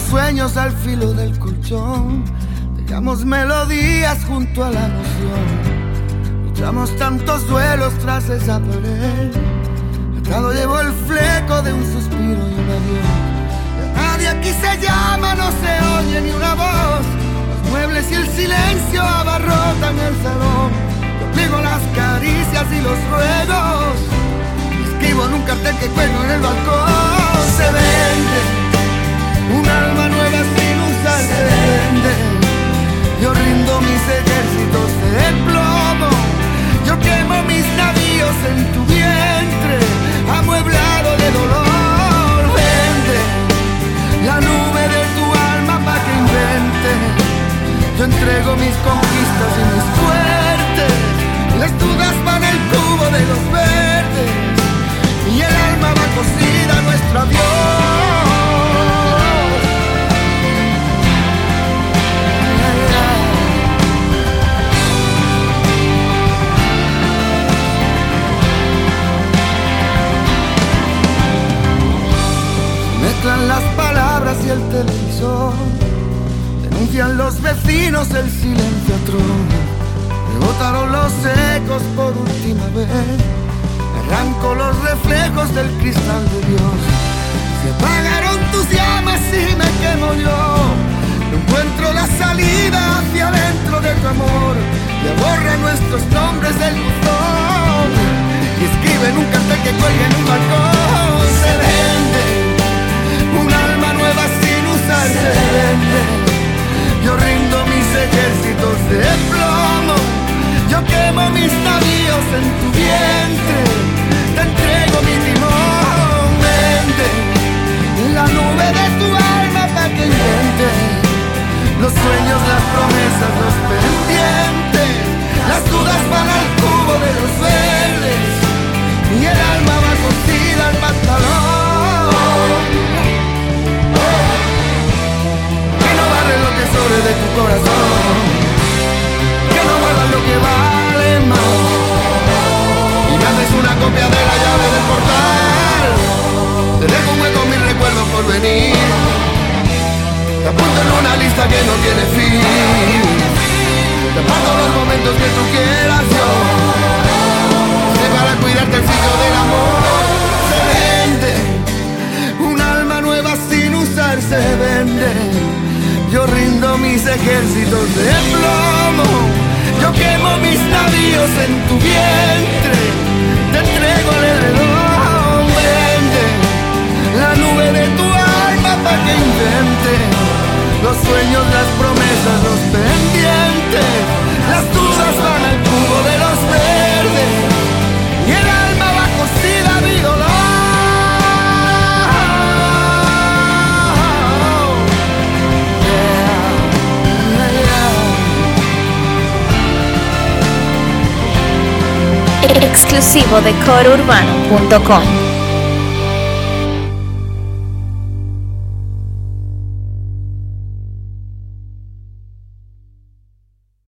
sueños al filo del colchón, dejamos melodías junto a la emoción. Luchamos tantos duelos tras esa pared, atado llevo el fleco de un suspiro y un adiós. Nadie aquí se llama, no se oye ni una voz. Los muebles y el silencio abarrotan el salón. Yo pliego las caricias y los ruegos, escribo en un cartel que cuelgo en el balcón. Se vende un alma nueva sin usar, se vende. Yo rindo mis ejércitos de plomo, yo quemo mis navíos en tu vientre, amueblado de dolor. Vende la nube de tu alma pa' que invente. Yo entrego mis conquistas y mis suertes. Las dudas van al cubo de los verdes y el alma va cosida a nuestro adiós. Mezclan las palabras y el televisor, denuncian los vecinos el silencio atroz. Rebotaron los ecos por última vez, arranco los reflejos del cristal de Dios. Se apagaron tus llamas y me quemo yo, no encuentro la salida hacia adentro de tu amor. Ya borra nuestros nombres del buzón y escribe en un cartel que cuelga en un balcón. Se vende un alma nueva sin usar, se vende. Yo rindo mis ejércitos de plomo, yo quemo mis navíos en tu vientre, te entrego mi timón. Vende la nube de tu alma pa' que invente los sueños, las promesas, los pendientes. Las dudas van al cubo de los verdes y el alma va cosida al pantalón. Que no barre lo que sobre de tu corazón, que no guardas lo que vale más, y me haces una copia de la llave del portal. Te dejo un hueco mis recuerdos por venir, te apunto en una lista que no tiene fin. Te paso los momentos que tú quieras, yo sé para cuidarte el sitio del amor. Se vende un alma nueva sin usar, se vende. Yo rindo mis ejércitos de plomo, yo quemo mis navíos en tu vientre, te entrego el heredón. Vende la nube de tu alma pa' que invente los sueños, las promesas, los pendientes. Las dudas van al cubo de los verdes y el alma va cosida a mi dolor. Exclusivo de corourbano.com.